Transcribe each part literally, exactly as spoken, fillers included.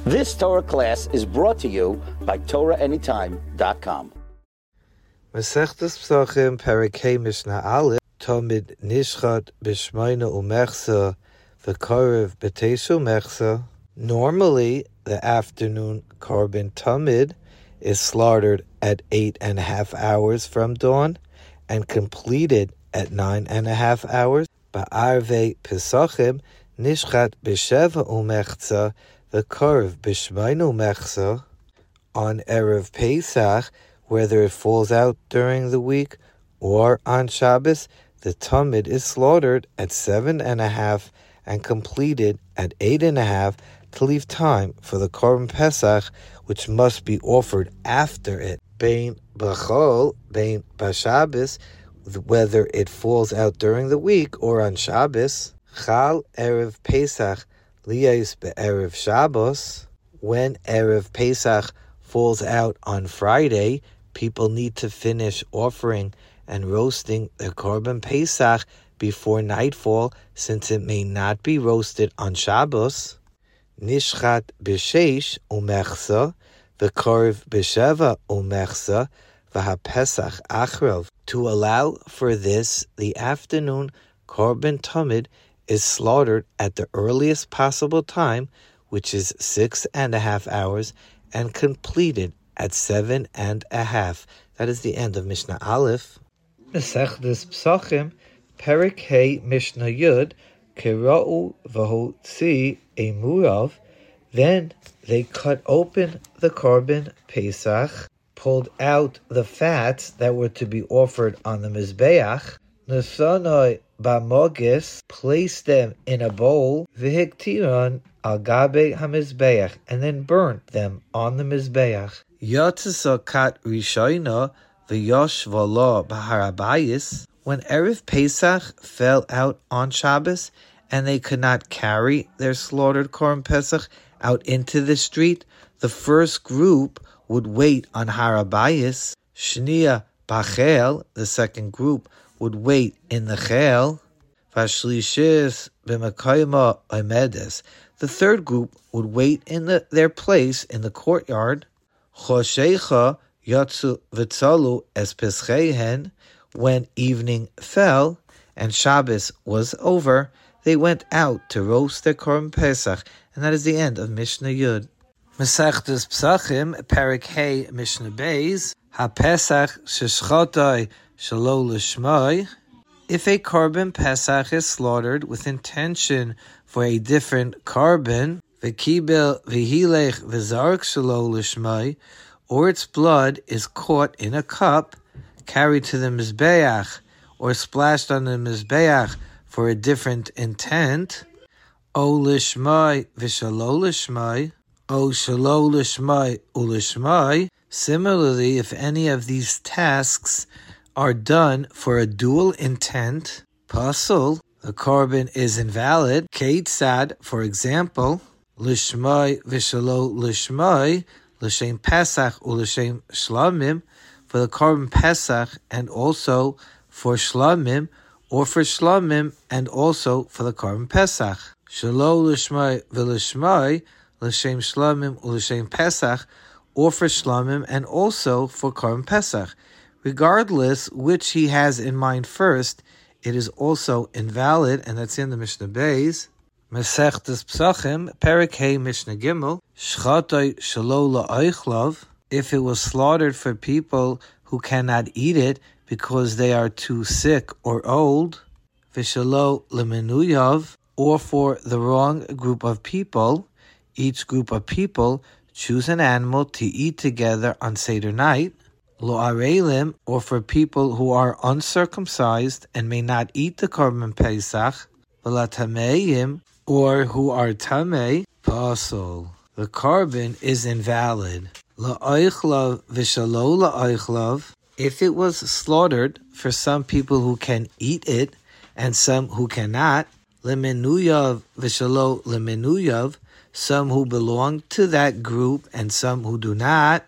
This Torah class is brought to you by Torah Anytime dot com. Masechtas Pesachim, Perek Mishnah Aleph, Tamid Nishchat B'Shmayna Umechsa V'Karev B'Teshu Mechsa. Normally, the afternoon korban Tamid is slaughtered at eight and a half hours from dawn and completed at nine and a half hours. Ba'arvei Pesachim Nishchat B'Sheva Umechsa V'Karev B'Shmayna Umechsa. On Erev Pesach, whether it falls out during the week or on Shabbos, the Tamid is slaughtered at seven and a half and completed at eight and a half to leave time for the Korban Pesach, which must be offered after it. Bein b'chol, bein b'Shabbos, whether it falls out during the week or on Shabbos. Chal Erev Pesach liyais be'erev Shabbos. When Erev Pesach falls out on Friday, people need to finish offering and roasting their Korban Pesach before nightfall, since it may not be roasted on Shabbos. Nishchat b'sheish umechsa, v'karev b'sheva umechsa, v'hapesach achrav. To allow for this, the afternoon Korban Tamid is slaughtered at the earliest possible time, which is six and a half hours, and completed at seven and a half. That is the end of Mishnah Aleph. Masechtas Pesachim, Perek Hey Mishnah Yud, Kera'u v'hotzi emurav. Then they cut open the Korban Pesach, pulled out the fats that were to be offered on the Mizbeach, Nesanoi b'mogis, placed them in a bowl, v'hiktiron al gabe hamizbeach, and then burnt them on the Mizbeach. Yatzisa kat rishayna v'yosh v'lo b'harabayis. When Erev Pesach fell out on Shabbos and they could not carry their slaughtered Korban Pesach out into the street, the first group would wait on Harabayis. Shnia b'chel, the second group, would wait in the chel. Vashlishis b'makayma omedes. The third group would wait in the, their place in the courtyard. Choshecha yatsu v'tzalu es peschehen. When evening fell and Shabbos was over, they went out to roast their Korban Pesach, and that is the end of Mishnah Yud. Masechtas Pesachim, Perek Hey Mishnah Beis, HaPesach sheshchotai shelo l'shmai. If a Korban Pesach is slaughtered with intention for a different Korban, v'kibel v'hilech v'zark shelo l'shmai, or its blood is caught in a cup, carried to the Mizbeach, or splashed on the Mizbeach for a different intent, O lishmai v'shalo lishmai, O shalo lishmai ulishmai. Similarly, if any of these tasks are done for a dual intent, pasul, the korban is invalid. Keitzad, for example, lishmai v'shalo lishmai, l'shem Pesach u'l'shem shlamim, for the Korban Pesach and also for Shlamim, or for Shlamim and also for the Korban Pesach. Shelo l'shmai v'l'shmai, l'shem Shlamim u'l'shem Pesach, or for Shlamim and also for Korban Pesach. Regardless which he has in mind first, it is also invalid, and that's in the Mishnah Beis. Masechtas Pesachim, Perek Hey Mishnah Gimel, Shchatay shelo la'oichlav. If it was slaughtered for people who cannot eat it because they are too sick or old, v'shelo lemenuyav, or for the wrong group of people, each group of people choose an animal to eat together on Seder night, lo arelim, or for people who are uncircumcised and may not eat the Korban Pesach, v'latameim, or who are tamei, pasul. The korban is invalid. La'oichlav v'shalo la'oichlav. If it was slaughtered for some people who can eat it and some who cannot, lemenuyav v'shalo lemenuyav, some who belong to that group and some who do not,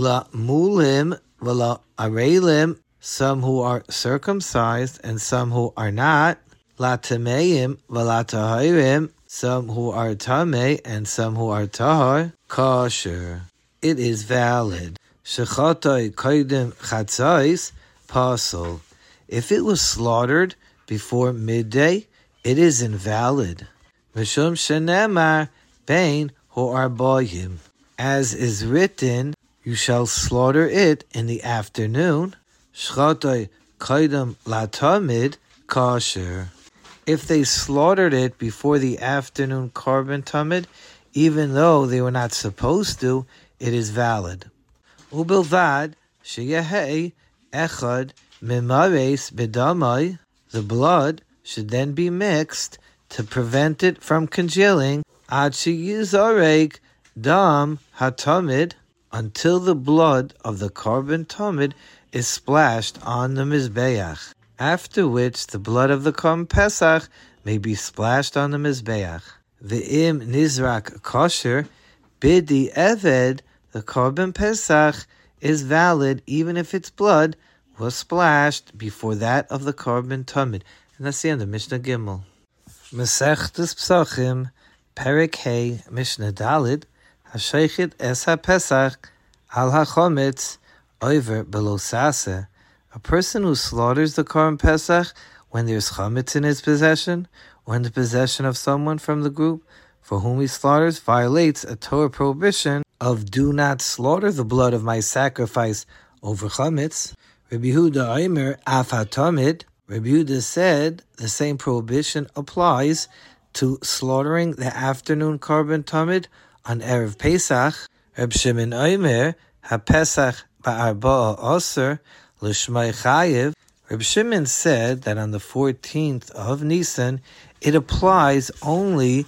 la'mulim v'la arelim, some who are circumcised and some who are not, la'tameim v'la tahirim, some who are tameh and some who are tahar, kosher. It is valid. Shechatoi kodim chatzais, pasul. If it was slaughtered before midday, it is invalid. Mishum shenemar bein ho'arbayim. As is written, you shall slaughter it in the afternoon. Shchatoi kodim latamid, kosher. If they slaughtered it before the afternoon korban tamid, even though they were not supposed to, it is valid. Ubilvad sheyehei echad mimares bedamai. The blood should then be mixed to prevent it from congealing. Ad sheyizareg dam hatamid, until the blood of the korban tamid is splashed on the mizbeach. After which the blood of the korban pesach may be splashed on the mizbeach. Ve'im nizrak kosher bidi eved, the korban pesach is valid even if its blood was splashed before that of the korban tamid. And that's the end of Mishnah Gimel. Masechtas Psachim, Perek Hey, Mishnah Dalid, Hashaychit Es HaPesach, Al HaChometz, Oiver Below Saseh. A person who slaughters the korban pesach when there's chametz in his possession, or in the possession of someone from the group for whom he slaughters, violates a Torah prohibition of do not slaughter the blood of my sacrifice over chametz. Rabbi Yehuda Omer af hatamid. Rabbi Yehuda said the same prohibition applies to slaughtering the afternoon korban tamid on Erev Pesach. Reb Shimon Omer haPesach ba'arba'a aser l'shmai chayiv. Reb Shimon said that on the fourteenth of Nisan it applies only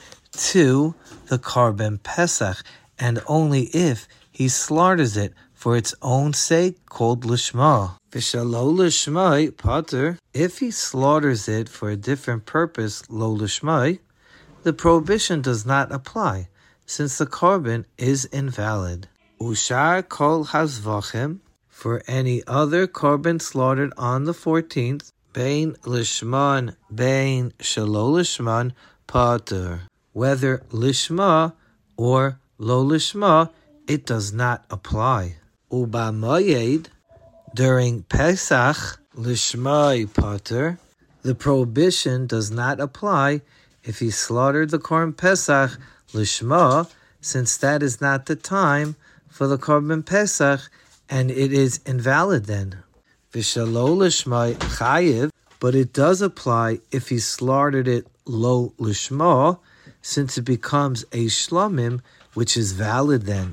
to the korban pesach, and only if he slaughters it for its own sake, called lishma. V'shalo lishmai pater. If he slaughters it for a different purpose, lo lishmai, the prohibition does not apply, since the korban is invalid. Ushar kol hazvachim. For any other korban slaughtered on the fourteenth, bein lishman, bein shalo lishman, pater. Whether lishma or lo lishma, it does not apply. Uba moyed, during Pesach, lishmai pater, the prohibition does not apply if he slaughtered the korban Pesach lishma, since that is not the time for the korban Pesach, and it is invalid then. V'shalo lishmai chayiv, but it does apply if he slaughtered it lo lishma, since it becomes a shlomim, which is valid then.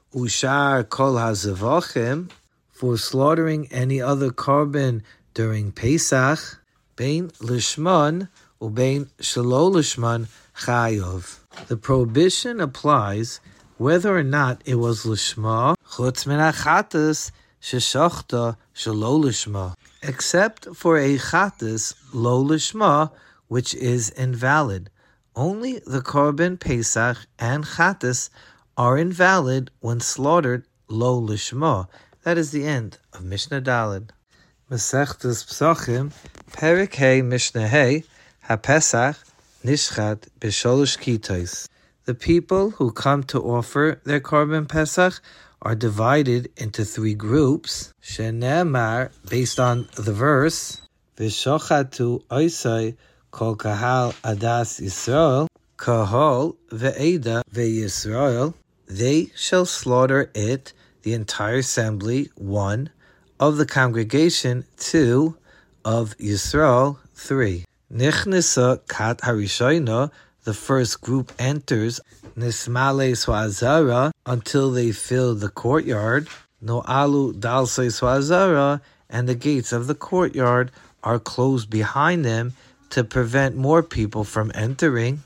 Ushar kol hazavachim, for slaughtering any other korban during Pesach, bein lishman ubein shalo lishman chayav. The prohibition applies whether or not it was lishma, chutz min achatas sheshachta shalo lishma, except for a chatas lo lishma, which is invalid. Only the korban Pesach and chatas are invalid when slaughtered lo lishma. That is the end of Mishnah Daled. Masechtas Psachim, Perek Hey, Mishnah Hey, HaPesach Nishchat B'Sholosh Kitos. The people who come to offer their korban Pesach are divided into three groups. Shenemar, based on the verse, V'Shochatu Oisai Kol Kahal Adas Yisrael, Kahol Ve'eda Ve'Yisrael. They shall slaughter it, the entire assembly, one, of the congregation, two, of Yisrael, three. Nichnisa kat harishayna, the first group enters, nismale swazara, until they fill the courtyard, no alu dalse swazara, and the gates of the courtyard are closed behind them to prevent more people from entering.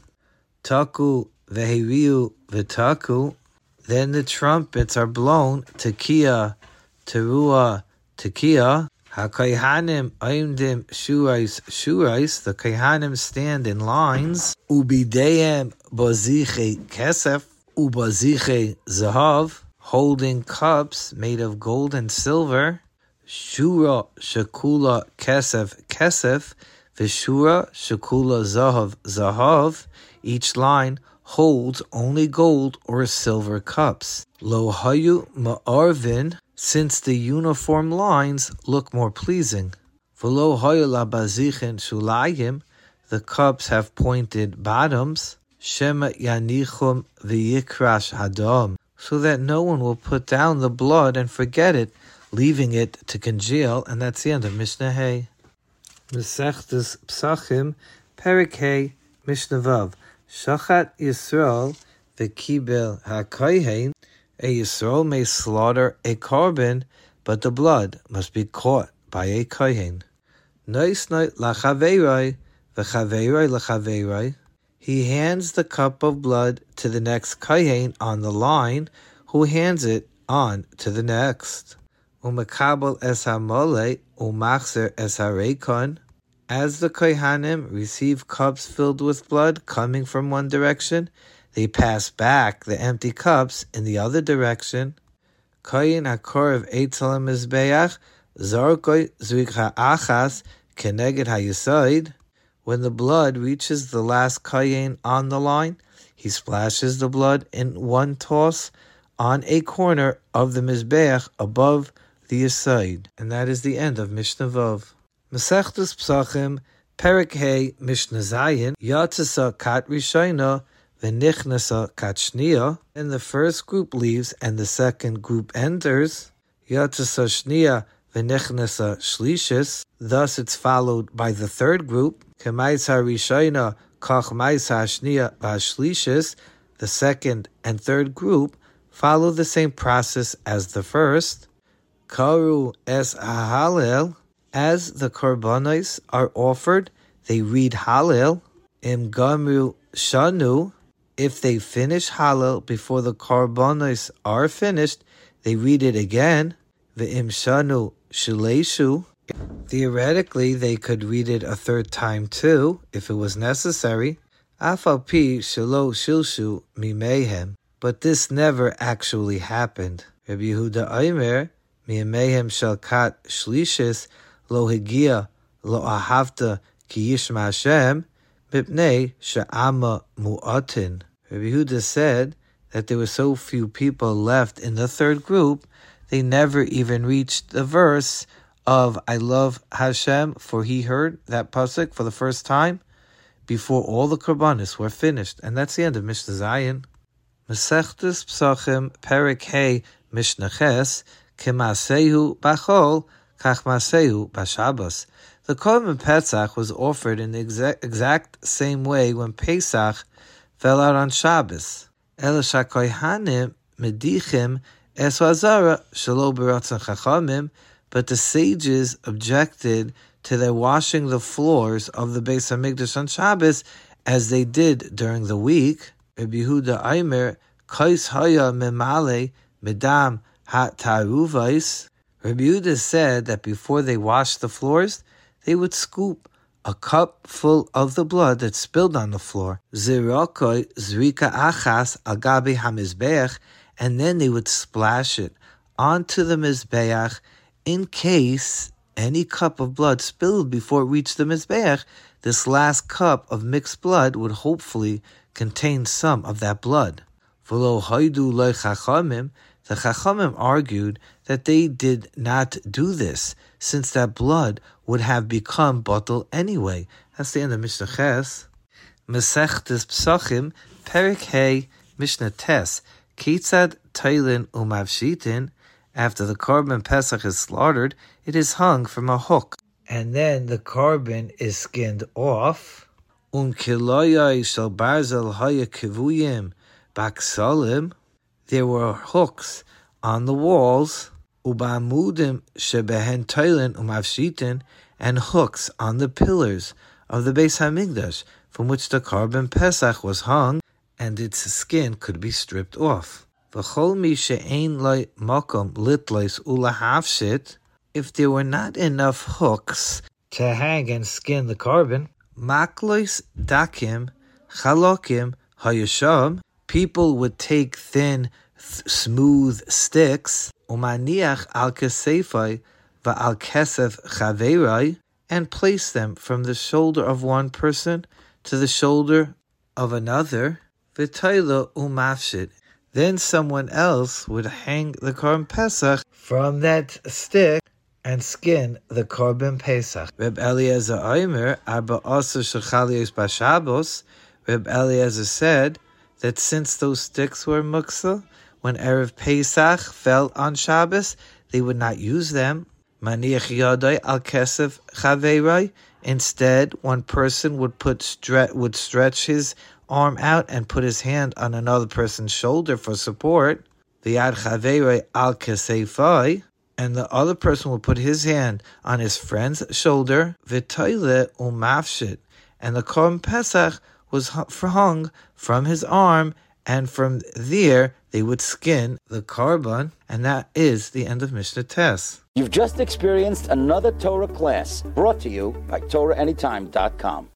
Taku vehiriu v'taku, then the trumpets are blown, tekiah, teruah, tekiah. HaKayhanim oimdim shurais shurais, the Kayhanim stand in lines. Ubideim baziche kesef, ubaziche zahav, holding cups made of gold and silver. Shura shakula kesef kesef, V'shura shekula zahav zahav, each line holds only gold or silver cups. Lo hayu ma'arvin, since the uniform lines look more pleasing. V'lo hayu labazichin shulayim, the cups have pointed bottoms. Shema yanichum v'yikrash hadam, so that no one will put down the blood and forget it, leaving it to congeal. And that's the end of Mishnah Hey. Mesechtes Psachim, Perek Hey, Mishnah Vav. Shachat Yisrael v'kibel ha'kohen. A Yisrael may slaughter a korban, but the blood must be caught by a kohen. Noisnoi lachaveiroi v'chaveiroi lachaveiroi. He hands the cup of blood to the next kohen on the line, who hands it on to the next. Umakabel es hamole umachzer es hareikon. As the kohanim receive cups filled with blood coming from one direction, they pass back the empty cups in the other direction. Kohen hakorev eitzel hamizbeach zarkoi zrik ha'achas keneged hayisoid. When the blood reaches the last kohen on the line, he splashes the blood in one toss on a corner of the mizbeach above the yisoid. And that is the end of Mishnah Vav. Mesechtes Psachim, Perek Hey, Mishnah Zayin, Yatzasa Kat Rishayna, V'nichnasa Kat Shniya. And the first group leaves and the second group enters. Yatzasa Shniya, V'nichnasa Shlishis. Thus it's followed by the third group. K'mayis HaRishayna, Kach Mayis HaShniya V'Shlishis. The second and third group follow the same process as the first. Karu Es HaHalel. As the korbanos are offered, they read Hallel. Im Gamru Shanu. If they finish Hallel before the korbanos are finished, they read it again. Ve'im Shanu Shuleshu. Theoretically, they could read it a third time too, if it was necessary. Afal pi shelo shilshu mimehem. But this never actually happened. Rabbi Yehuda Omer, mimehem shel kat shlishis, lo higia lo ahavta ki yishma Hashem, mipnei she'ama mu'atin. Rabbi Yehuda said that there were so few people left in the third group, they never even reached the verse of I love Hashem, for he heard that pasuk for the first time before all the korbanos were finished. And that's the end of Mishnah Zayin. Mesechtes Psachim, Perek Hey, Mishnah Ches, Kemasehu Bachol, Kach Masehu Bashabas. The korban Pesach was offered in the exact, exact same way when Pesach fell out on Shabbos. El shakohanim medichim es wazara shelo beratzon chachamim. But the sages objected to their washing the floors of the Beis Hamikdash on Shabbos as they did during the week. Rabbi Yehuda Aimer, Kais haya memale medam hat taruvais. Rabbi Yehuda said that before they washed the floors, they would scoop a cup full of the blood that spilled on the floor, zirakoi zrika achas agabi hamizbeach, and then they would splash it onto the mizbeach in case any cup of blood spilled before it reached the mizbeach. This last cup of mixed blood would hopefully contain some of that blood. V'lo haidu lo chachamim, the chachamim argued that they did not do this, since that blood would have become bottle anyway. That's the end of Mishnah Ches. Mesechtes Psachim, Perek Hey, Mishnah Tes, Kitzad Tailin Umavshitin. After the korban Pesach is slaughtered, it is hung from a hook, and then the korban is skinned off. Unkiloyai shel barzel haya kivuyim baksalim. There were hooks on the walls, ubamudim shebehen toilin umavshitin, and hooks on the pillars of the Beis Hamikdash, from which the korban Pesach was hung, and its skin could be stripped off. V'chol mi she'ein loy makom litlois ulahavshit. If there were not enough hooks to hang and skin the korban, maklois dakim chalokim hayasham. People would take thin, th- smooth sticks, umaniach al kesefai va'al kesef chaveirai, and place them from the shoulder of one person to the shoulder of another, v'tayla umafshit. Then someone else would hang the Korban Pesach from that stick and skin the Korban Pesach. Reb Eliezer Omer, Arba Asa Shechalios Bashabos, Reb Eliezer said that since those sticks were muksa, when Erev Pesach fell on Shabbos, they would not use them. Maniach yadai al kesef chaveirai. Instead, one person would put stre- would stretch his arm out and put his hand on another person's shoulder for support. The yad chaveirai al kesefai, and the other person would put his hand on his friend's shoulder. V'toile umafshit, and the Korban Pesach was hung from his arm, and from there they would skin the Korban, and that is the end of Mishnah Tes. You've just experienced another Torah class brought to you by Torah Anytime dot com.